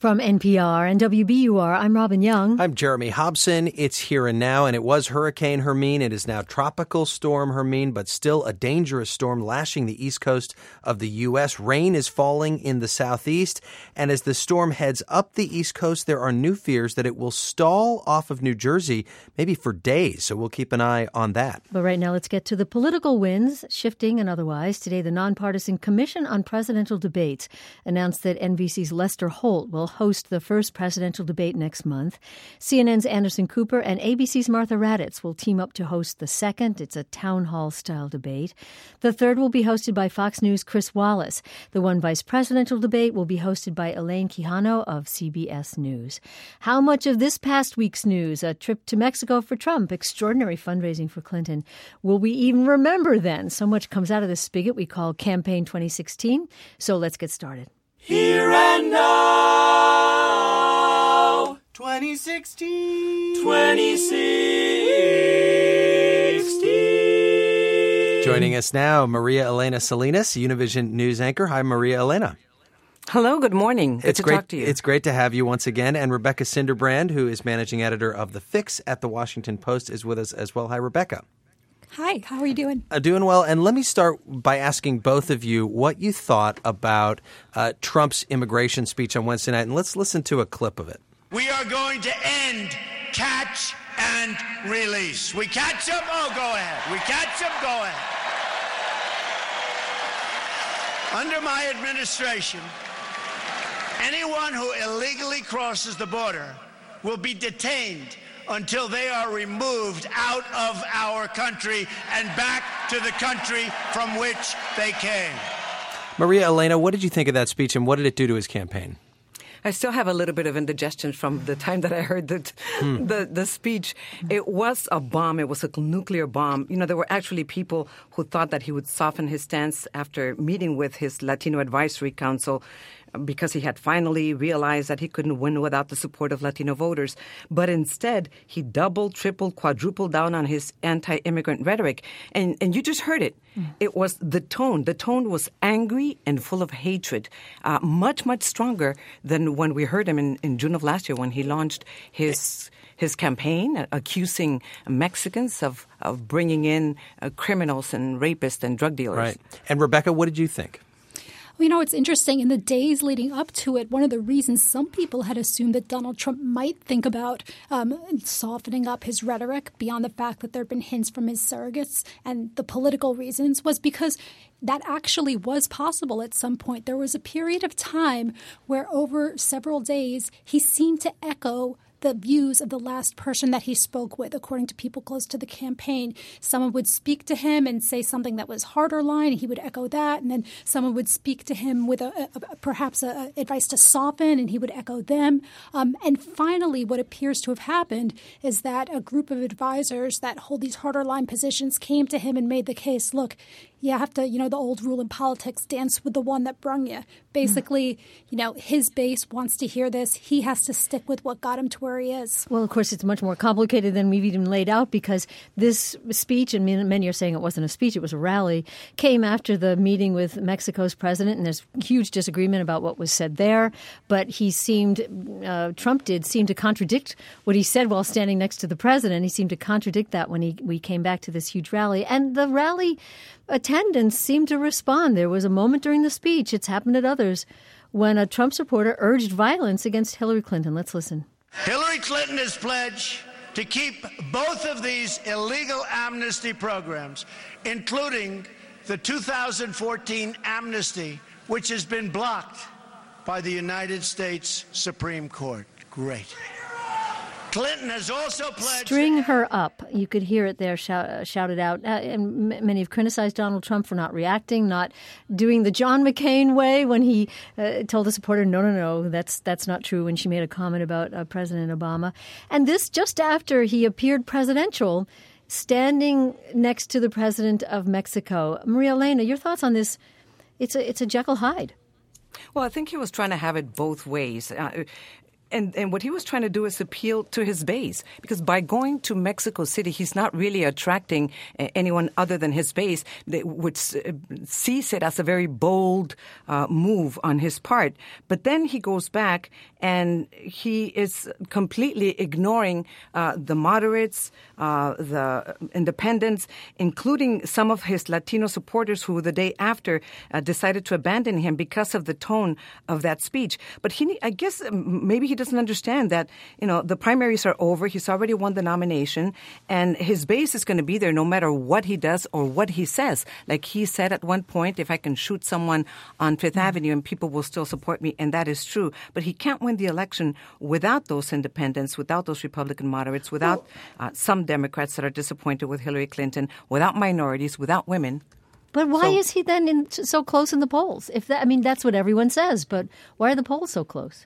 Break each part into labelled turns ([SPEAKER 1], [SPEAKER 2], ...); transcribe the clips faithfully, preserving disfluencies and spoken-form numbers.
[SPEAKER 1] From N P R and W B U R, I'm Robin Young.
[SPEAKER 2] I'm Jeremy Hobson. It's here and now, and it was Hurricane Hermine. It is now Tropical Storm Hermine, but still a dangerous storm lashing the east coast of the U S. Rain is falling in the southeast, and as the storm heads up the east coast, there are new fears that it will stall off of New Jersey, maybe for days, so we'll keep an eye on that.
[SPEAKER 1] But right now, let's get to the political winds, shifting and otherwise. Today, the Nonpartisan Commission on Presidential Debates announced that N B C's Lester Holt will host the first presidential debate next month. C N N's Anderson Cooper and A B C's Martha Raddatz will team up to host the second. It's a town hall-style debate. The third will be hosted by Fox News' Chris Wallace. The one vice presidential debate will be hosted by Elaine Quijano of C B S News. How much of this past week's news, a trip to Mexico for Trump, extraordinary fundraising for Clinton, will we even remember then? So much comes out of this spigot we call Campaign twenty sixteen. So let's get started.
[SPEAKER 3] Here and now, twenty sixteen, twenty sixteen.
[SPEAKER 2] Joining us now, Maria Elena Salinas, Univision news anchor. Hi, Maria Elena.
[SPEAKER 4] Hello, good morning. Good
[SPEAKER 2] it's
[SPEAKER 4] to
[SPEAKER 2] great,
[SPEAKER 4] talk to you.
[SPEAKER 2] It's great to have you once again. And Rebecca Cinderbrand, who is managing editor of The Fix at The Washington Post, is with us as well. Hi, Rebecca.
[SPEAKER 5] Hi, how are you doing?
[SPEAKER 2] Uh, doing well. And let me start by asking both of you what you thought about uh, Trump's immigration speech on Wednesday night. And let's listen to a clip of it.
[SPEAKER 6] We are going to end catch and release. We catch them? Oh, go ahead. We catch them? Go ahead. Under my administration, anyone who illegally crosses the border will be detained until they are removed out of our country and back to the country from which they came.
[SPEAKER 2] Maria Elena, what did you think of that speech, and what did it do to his campaign?
[SPEAKER 4] I still have a little bit of indigestion from the time that I heard the, hmm. the the speech. It was a bomb. It was a nuclear bomb. You know, there were actually people who thought that he would soften his stance after meeting with his Latino Advisory Council because he had finally realized that he couldn't win without the support of Latino voters. But instead, he doubled, tripled, quadrupled down on his anti-immigrant rhetoric. And, and you just heard it. Mm. It was the tone. The tone was angry and full of hatred, uh, much, much stronger than when we heard him in, in June of last year when he launched his his campaign accusing Mexicans of, of bringing in uh, criminals and rapists and drug dealers.
[SPEAKER 2] Right. And Rebecca, what did you think?
[SPEAKER 5] You know, it's interesting. In the days leading up to it, one of the reasons some people had assumed that Donald Trump might think about um, softening up his rhetoric beyond the fact that there had been hints from his surrogates and the political reasons was because that actually was possible at some point. There was a period of time where over several days he seemed to echo the views of the last person that he spoke with, according to people close to the campaign. Someone would speak to him and say something that was harder line, and he would echo that. And then someone would speak to him with a, a, a perhaps a, a advice to soften, and he would echo them. Um, and finally, what appears to have happened is that a group of advisors that hold these harder line positions came to him and made the case, look, you have to, you know, the old rule in politics, dance with the one that brung you. Basically, you know, his base wants to hear this. He has to stick with what got him to where he is.
[SPEAKER 1] Well, of course, it's much more complicated than we've even laid out because this speech, and many are saying it wasn't a speech, it was a rally, came after the meeting with Mexico's president, and there's huge disagreement about what was said there. But he seemed, uh, Trump did seem to contradict what he said while standing next to the president. He seemed to contradict that when he we came back to this huge rally. And the rally attendants seemed to respond. There was a moment during the speech, it's happened at others, when a Trump supporter urged violence against Hillary Clinton. Let's listen.
[SPEAKER 6] Hillary Clinton has pledged to keep both of these illegal amnesty programs, including the two thousand fourteen amnesty, which has been blocked by the United States Supreme Court. Great. Clinton has also pledged...
[SPEAKER 1] String her up. You could hear it there shout, uh, shouted out. Uh, and m- many have criticized Donald Trump for not reacting, not doing the John McCain way when he uh, told a supporter, no, no, no, that's that's not true, when she made a comment about uh, President Obama. And this just after he appeared presidential, standing next to the president of Mexico. Maria Elena, your thoughts on this? It's a, it's a Jekyll Hyde.
[SPEAKER 4] Well, I think he was trying to have it both ways. Uh, and, and what he was trying to do is appeal to his base, because by going to Mexico City, he's not really attracting uh, anyone other than his base, that would uh, sees it as a very bold uh, move on his part. But then he goes back and he is completely ignoring uh, the moderates, uh, the independents, including some of his Latino supporters who the day after uh, decided to abandon him because of the tone of that speech. But he, I guess maybe he doesn't understand that, you know, the primaries are over. He's already won the nomination, and his base is going to be there no matter what he does or what he says. Like he said at one point, if I can shoot someone on Fifth mm-hmm. Avenue and people will still support me, and that is true. But he can't win the election without those independents, without those Republican moderates, without uh, some Democrats that are disappointed with Hillary Clinton, without minorities, without women.
[SPEAKER 1] But why so, is he then in, so close in the polls? If that, I mean, that's what everyone says, but why are the polls so close?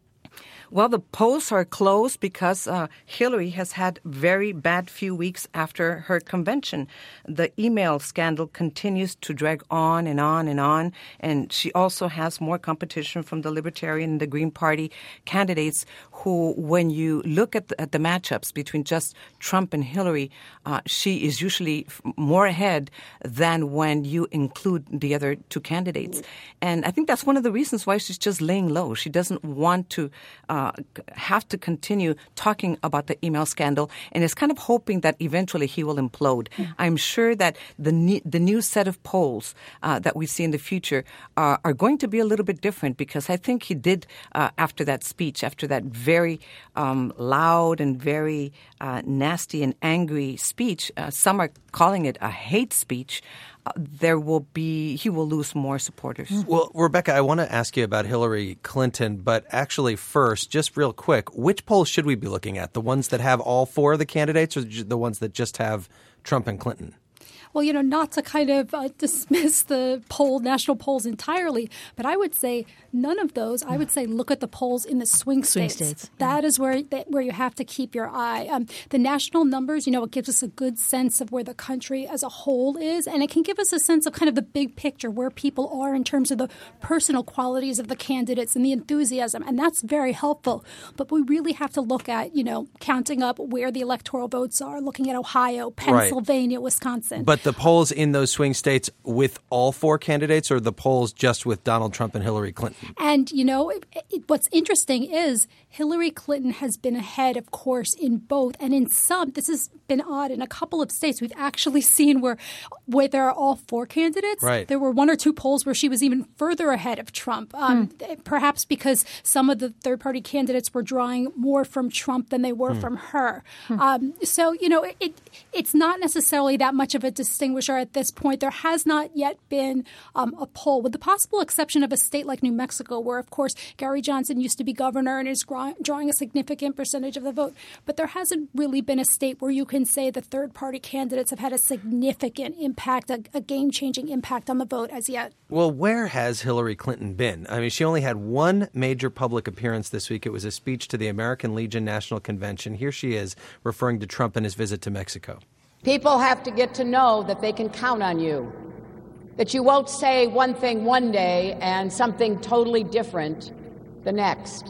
[SPEAKER 4] Well, the polls are close because uh, Hillary has had very bad few weeks after her convention. The email scandal continues to drag on and on and on, and she also has more competition from the Libertarian and the Green Party candidates who, when you look at the, at the matchups between just Trump and Hillary, uh, she is usually more ahead than when you include the other two candidates. And I think that's one of the reasons why she's just laying low. She doesn't want to Uh, have to continue talking about the email scandal, and is kind of hoping that eventually he will implode. Yeah. I'm sure that the ne- the new set of polls uh, that we see in the future are, are going to be a little bit different, because I think he did, uh, after that speech, after that very um, loud and very uh, nasty and angry speech, uh, some are calling it a hate speech, Uh, there will be, he will lose more supporters.
[SPEAKER 2] Well, Rebecca, I want to ask you about Hillary Clinton, but actually first, just real quick, which polls should we be looking at? The ones that have all four of the candidates, or the ones that just have Trump and Clinton?
[SPEAKER 5] Well, you know, not to kind of uh, dismiss the poll, national polls entirely, but I would say none of those. I would say look at the polls in the swing states.
[SPEAKER 1] Swing states.
[SPEAKER 5] That is where that, where you have to keep your eye. Um, the national numbers, you know, it gives us a good sense of where the country as a whole is, and it can give us a sense of kind of the big picture, where people are in terms of the personal qualities of the candidates and the enthusiasm, and that's very helpful. But we really have to look at, you know, counting up where the electoral votes are, looking at Ohio, Pennsylvania, right. Wisconsin.
[SPEAKER 2] But the polls in those swing states with all four candidates, or the polls just with Donald Trump and Hillary Clinton?
[SPEAKER 5] And, you know, it, it, what's interesting is Hillary Clinton has been ahead, of course, in both. And in some, this has been odd, in a couple of states, we've actually seen where, where there are all four candidates.
[SPEAKER 2] Right.
[SPEAKER 5] There were one or two polls where she was even further ahead of Trump, um, hmm. perhaps because some of the third-party candidates were drawing more from Trump than they were hmm. from her. Hmm. Um, so, you know, it, it's not necessarily that much of a distinguisher at this point. There has not yet been um, a poll, with the possible exception of a state like New Mexico, where, of course, Gary Johnson used to be governor and is gra- drawing a significant percentage of the vote. But there hasn't really been a state where you can say the third-party candidates have had a significant impact, a, a game-changing impact on the vote as yet.
[SPEAKER 2] Well, where has Hillary Clinton been? I mean, she only had one major public appearance this week. It was a speech to the American Legion National Convention. Here she is, referring to Trump and his visit to Mexico.
[SPEAKER 7] People have to get to know that they can count on you, that you won't say one thing one day and something totally different the next.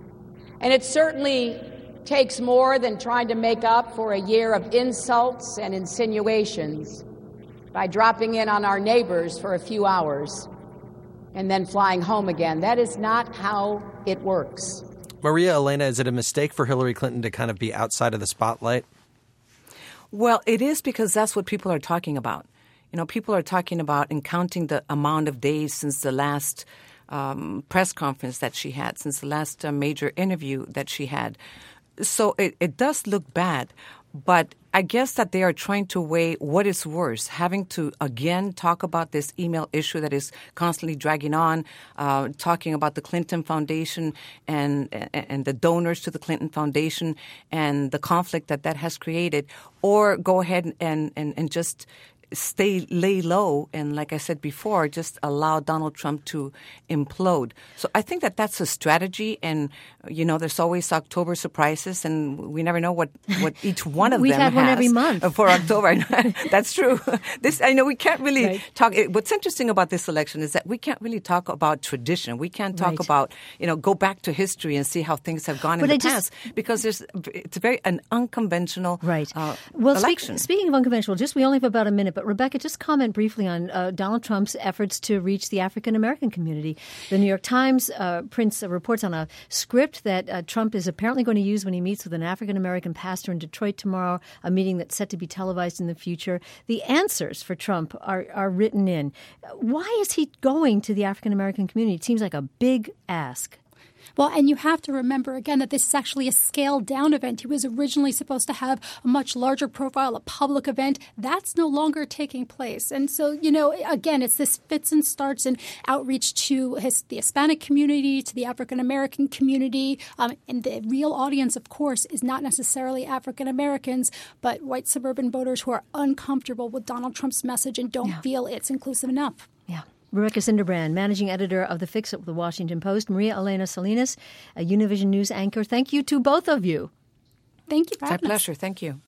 [SPEAKER 7] And it certainly takes more than trying to make up for a year of insults and insinuations by dropping in on our neighbors for a few hours and then flying home again. That is not how it works.
[SPEAKER 2] Maria Elena, is it a mistake for Hillary Clinton to kind of be outside of the spotlight?
[SPEAKER 4] Well, it is, because that's what people are talking about. You know, people are talking about and counting the amount of days since the last um, press conference that she had, since the last uh, major interview that she had. So it, it does look bad, but I guess that they are trying to weigh what is worse, having to again talk about this email issue that is constantly dragging on, uh, talking about the Clinton Foundation and and the donors to the Clinton Foundation and the conflict that that has created, or go ahead and, and, and just stay, lay low, and like I said before, just allow Donald Trump to implode. So I think that that's a strategy, and, you know, there's always October surprises, and we never know what, what each one of
[SPEAKER 1] We've
[SPEAKER 4] them
[SPEAKER 1] had one
[SPEAKER 4] has
[SPEAKER 1] every month.
[SPEAKER 4] for October. That's true. This, I know we can't really
[SPEAKER 1] Right.
[SPEAKER 4] talk. What's interesting about this election is that we can't really talk about tradition. We can't talk
[SPEAKER 1] Right.
[SPEAKER 4] about, you know, go back to history and see how things have gone
[SPEAKER 1] But
[SPEAKER 4] in the
[SPEAKER 1] I just-
[SPEAKER 4] past, because there's, it's a very an unconventional
[SPEAKER 1] Right.
[SPEAKER 4] uh,
[SPEAKER 1] well, speak,
[SPEAKER 4] election.
[SPEAKER 1] speaking of unconventional, just we only have about a minute, but Rebecca, just comment briefly on uh, Donald Trump's efforts to reach the African American community. The New York Times uh, prints uh, reports on a script that uh, Trump is apparently going to use when he meets with an African American pastor in Detroit tomorrow, a meeting that's set to be televised in the future. The answers for Trump are, are written in. Why is he going to the African American community? It seems like a big ask.
[SPEAKER 5] Well, and you have to remember, again, that this is actually a scaled-down event. He was originally supposed to have a much larger profile, a public event. That's no longer taking place. And so, you know, again, it's this fits and starts and outreach to his, the Hispanic community, to the African-American community. Um, and the real audience, of course, is not necessarily African-Americans, but white suburban voters who are uncomfortable with Donald Trump's message and don't
[SPEAKER 1] Yeah.
[SPEAKER 5] feel it's inclusive enough.
[SPEAKER 1] Yeah. Rebecca Cinderbrand, managing editor of The Fix-It with the Washington Post. Maria Elena Salinas, a Univision News anchor. Thank you to both of you.
[SPEAKER 5] Thank you for
[SPEAKER 4] It's my
[SPEAKER 5] having us.
[SPEAKER 4] pleasure. Thank you.